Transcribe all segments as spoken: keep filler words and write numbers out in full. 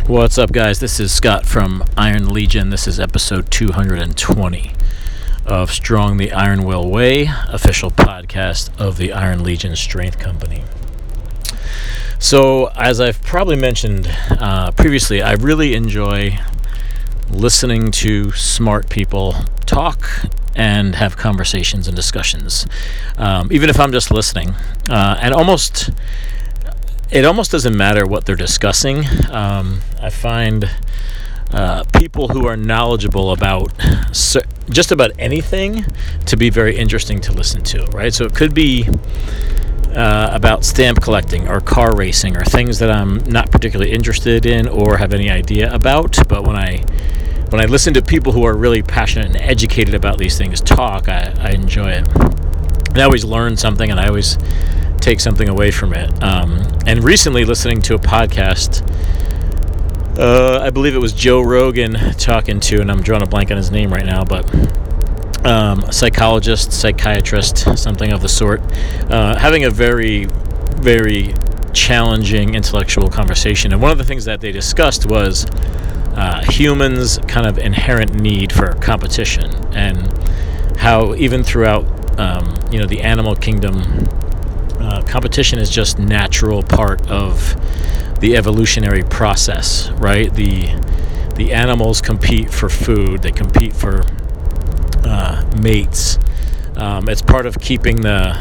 What's up, guys? This is Scott from Iron Legion. This is episode two hundred twenty of Strong the Iron Will Way, official podcast of the Iron Legion Strength Company. So, as I've probably mentioned uh, previously, I really enjoy listening to smart people talk and have conversations and discussions, um, even if I'm just listening. Uh, and almost... It almost doesn't matter what they're discussing. Um, I find uh, people who are knowledgeable about so, just about anything to be very interesting to listen to, right? So it could be uh, about stamp collecting or car racing or things that I'm not particularly interested in or have any idea about. But when I when I listen to people who are really passionate and educated about these things talk, I, I enjoy it. And I always learn something, and I always take something away from it. Um, and recently listening to a podcast, uh, I believe it was Joe Rogan talking to, and I'm drawing a blank on his name right now, but um, a psychologist, psychiatrist, something of the sort, uh, having a very, very challenging intellectual conversation. And one of the things that they discussed was uh, humans' kind of inherent need for competition, and how even throughout um, you know, the animal kingdom, Uh, competition is just natural part of the evolutionary process, right? The the animals compete for food. They compete for uh, mates. Um, it's part of keeping the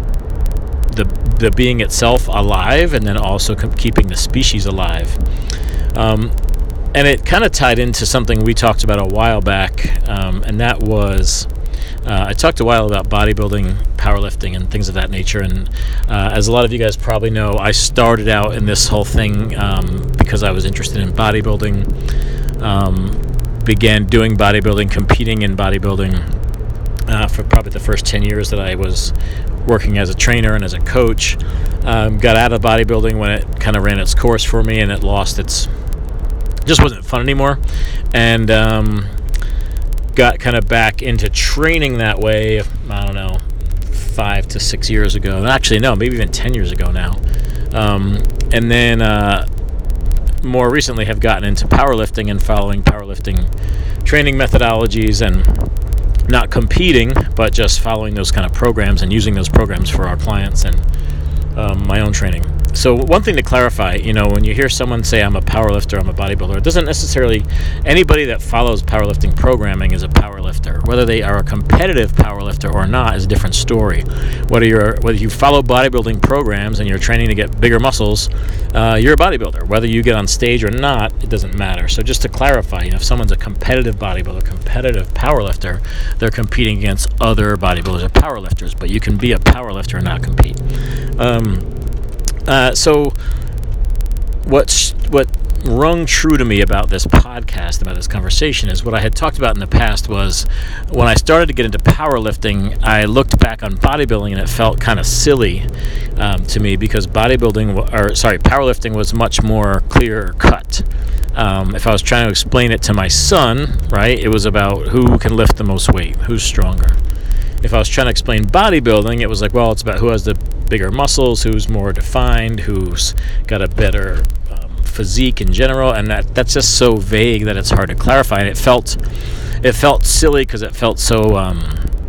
the the being itself alive, and then also com- keeping the species alive. Um, and it kind of tied into something we talked about a while back, um, and that was. Uh, I talked a while about bodybuilding, powerlifting, and things of that nature, and uh, as a lot of you guys probably know, I started out in this whole thing um, because I was interested in bodybuilding, um, began doing bodybuilding, competing in bodybuilding uh, for probably the first ten years that I was working as a trainer and as a coach. Um, got out of bodybuilding when it kind of ran its course for me, and it lost its, just wasn't fun anymore, and um, got kind of back into training that way, I don't know, five to six years ago. Actually, no, maybe even ten years ago now. Um, and then uh, more recently have gotten into powerlifting and following powerlifting training methodologies, and not competing, but just following those kind of programs and using those programs for our clients and um, my own training. So one thing to clarify, you know, when you hear someone say I'm a powerlifter, I'm a bodybuilder, it doesn't necessarily, anybody that follows powerlifting programming is a powerlifter. Whether they are a competitive powerlifter or not is a different story. Whether you're whether you follow bodybuilding programs and you're training to get bigger muscles, uh, you're a bodybuilder. Whether you get on stage or not, it doesn't matter. So just to clarify, you know, if someone's a competitive bodybuilder, competitive powerlifter, they're competing against other bodybuilders or powerlifters, but you can be a powerlifter and not compete. Um, Uh, so what's, what rung true to me about this podcast, about this conversation, is what I had talked about in the past was when I started to get into powerlifting, I looked back on bodybuilding and it felt kind of silly um, to me, because bodybuilding, or sorry, powerlifting was much more clear cut. Um, if I was trying to explain it to my son, right, it was about who can lift the most weight, who's stronger. If I was trying to explain bodybuilding, it was like, well, it's about who has the bigger muscles, who's more defined, who's got a better um, physique in general, and that that's just so vague that it's hard to clarify. And it felt it felt silly because it felt so um,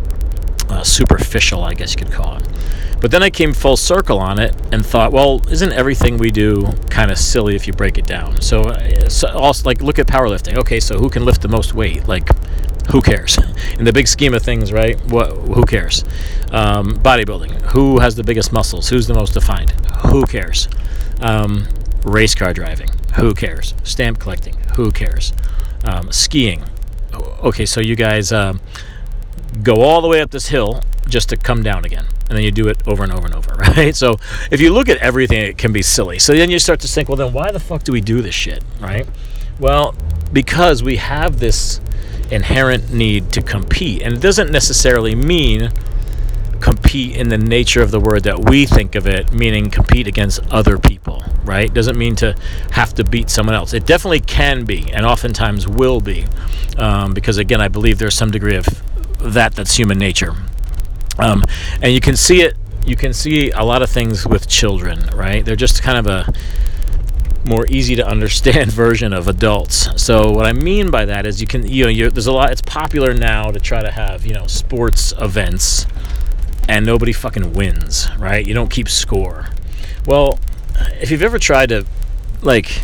uh, superficial, I guess you could call it. But then I came full circle on it and thought, well, isn't everything we do kind of silly if you break it down? So, so also, like, look at powerlifting. Okay, so who can lift the most weight? Like, who cares? In the big scheme of things, right? What? Who cares? Um, bodybuilding. Who has the biggest muscles? Who's the most defined? Who cares? Um, race car driving. Who cares? Stamp collecting. Who cares? Um, skiing. Okay, so you guys um, go all the way up this hill just to come down again, and then you do it over and over and over, right? So if you look at everything, it can be silly. So then you start to think, well, then why the fuck do we do this shit, right? Well, because we have this inherent need to compete, and it doesn't necessarily mean compete in the nature of the word that we think of it, meaning compete against other people, right? Doesn't mean to have to beat someone else. It definitely can be, and oftentimes will be, um, because again, I believe there's some degree of that that's human nature, um, and you can see it. You can see a lot of things with children, right? They're just kind of a more easy to understand version of adults. So what I mean by that is you can, you know, you're, there's a lot, it's popular now to try to have, you know, sports events and nobody fucking wins, right? You don't keep score. Well, if you've ever tried to, like,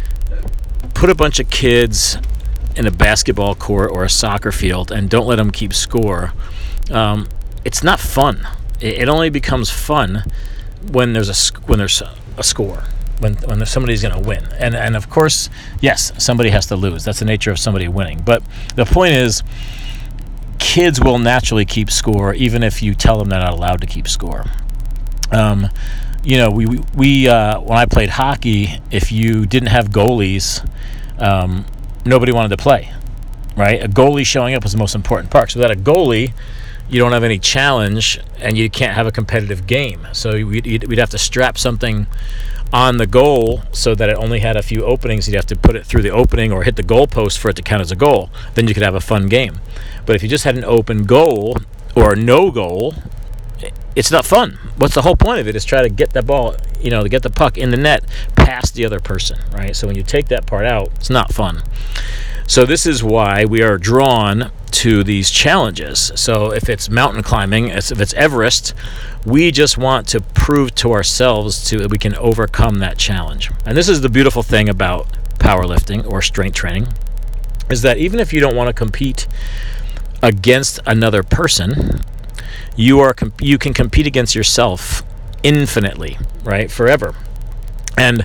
put a bunch of kids in a basketball court or a soccer field and don't let them keep score, um, it's not fun. It, it only becomes fun when there's a when there's a score, when when somebody's going to win. And and of course, yes, somebody has to lose. That's the nature of somebody winning. But the point is, kids will naturally keep score even if you tell them they're not allowed to keep score. Um, you know, we we uh, when I played hockey, if you didn't have goalies, um, nobody wanted to play, right? A goalie showing up was the most important part. So without a goalie, you don't have any challenge, and you can't have a competitive game. So we'd, we'd have to strap something on the goal so that it only had a few openings. You'd have to put it through the opening or hit the goal post for it to count as a goal. Then you could have a fun game. But if you just had an open goal or no goal, it's not fun. What's the whole point of it is try to get the ball, you know, to get the puck in the net past the other person, right? So when you take that part out, it's not fun. So this is why we are drawn to these challenges. So if it's mountain climbing, if it's Everest, we just want to prove to ourselves to that we can overcome that challenge. And this is the beautiful thing about powerlifting or strength training, is that even if you don't want to compete against another person, you are you can compete against yourself infinitely, right? Forever. And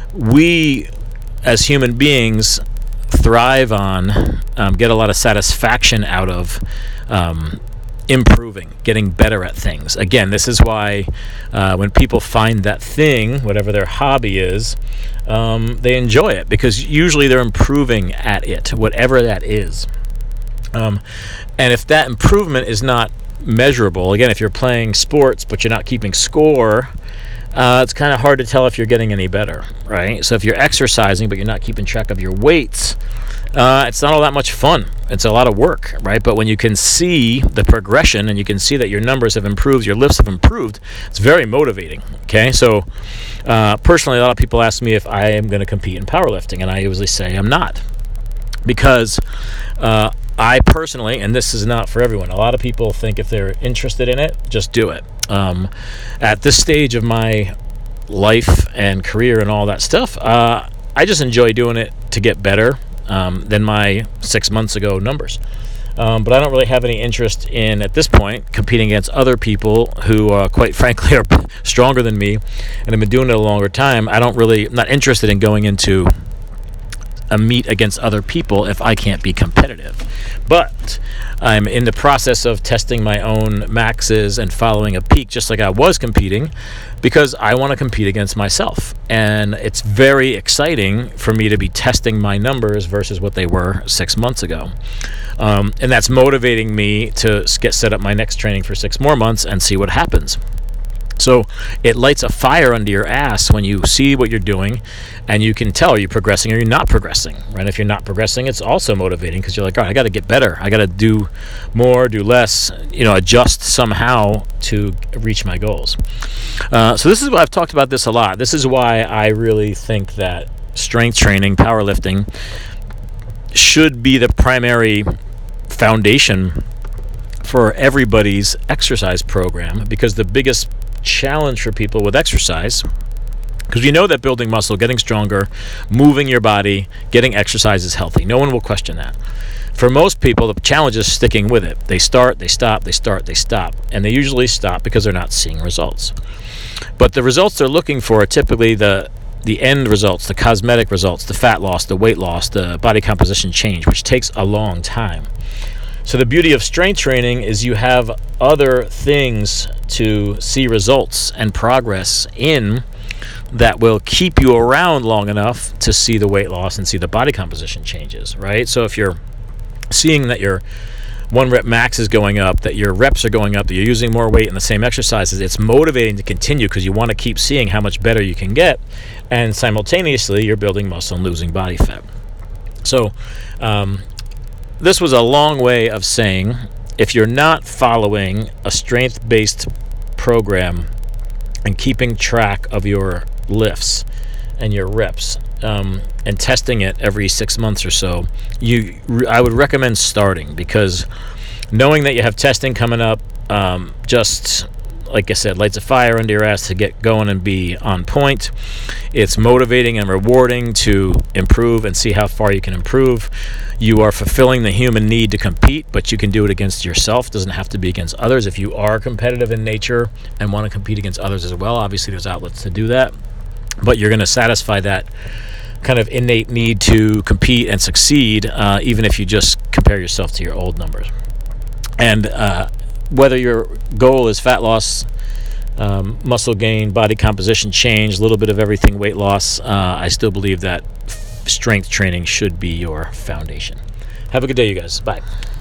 we as human beings thrive on, um, get a lot of satisfaction out of um, improving, getting better at things. Again, this is why uh, when people find that thing, whatever their hobby is, um, they enjoy it, because usually they're improving at it, whatever that is. Um, and if that improvement is not measurable, again, if you're playing sports but you're not keeping score, uh, it's kind of hard to tell if you're getting any better, right? So if you're exercising but you're not keeping track of your weights, uh, it's not all that much fun. It's a lot of work, right? But when you can see the progression and you can see that your numbers have improved, your lifts have improved, it's very motivating, okay? So uh, personally, a lot of people ask me if I am going to compete in powerlifting, and I usually say I'm not, because uh, I personally, and this is not for everyone, a lot of people think if they're interested in it, just do it. Um, at this stage of my life and career and all that stuff, uh, I just enjoy doing it to get better um, than my six months ago numbers. Um, but I don't really have any interest in, at this point, competing against other people who, uh, quite frankly, are stronger than me and have been doing it a longer time. I don't really, I'm not interested in going into a meet against other people if I can't be competitive. But I'm in the process of testing my own maxes and following a peak, just like I was competing, because I want to compete against myself. And it's very exciting for me to be testing my numbers versus what they were six months ago. Um, and that's motivating me to get set up my next training for six more months and see what happens. So it lights a fire under your ass when you see what you're doing, and you can tell, are you progressing or you're not progressing, right? If you're not progressing, it's also motivating, because you're like, all right, I got to get better. I got to do more, do less, you know, adjust somehow to reach my goals. Uh, so this is why I've talked about this a lot. This is why I really think that strength training, powerlifting, should be the primary foundation for everybody's exercise program, because the biggest challenge for people with exercise, because we know that building muscle, getting stronger, moving your body, getting exercise is healthy. No one will question that. For most people, the challenge is sticking with it. They start, they stop, they start, they stop. And they usually stop because they're not seeing results. But the results they're looking for are typically the the end results, the cosmetic results, the fat loss, the weight loss, the body composition change, which takes a long time. So the beauty of strength training is you have other things to see results and progress in that will keep you around long enough to see the weight loss and see the body composition changes, right? So if you're seeing that your one rep max is going up, that your reps are going up, that you're using more weight in the same exercises, it's motivating to continue, because you want to keep seeing how much better you can get, and simultaneously you're building muscle and losing body fat. So um, this was a long way of saying, if you're not following a strength-based program and keeping track of your lifts, and your reps, um, and testing it every six months or so, you I would recommend starting, because knowing that you have testing coming up, um, just like I said, lights a fire under your ass to get going and be on point. It's motivating and rewarding to improve and see how far you can improve. You are fulfilling the human need to compete, but you can do it against yourself. It doesn't have to be against others. If you are competitive in nature and want to compete against others as well, obviously there's outlets to do that. But you're going to satisfy that kind of innate need to compete and succeed, uh, even if you just compare yourself to your old numbers. And uh, whether your goal is fat loss, um, muscle gain, body composition change, a little bit of everything, weight loss, uh, I still believe that strength training should be your foundation. Have a good day, you guys. Bye.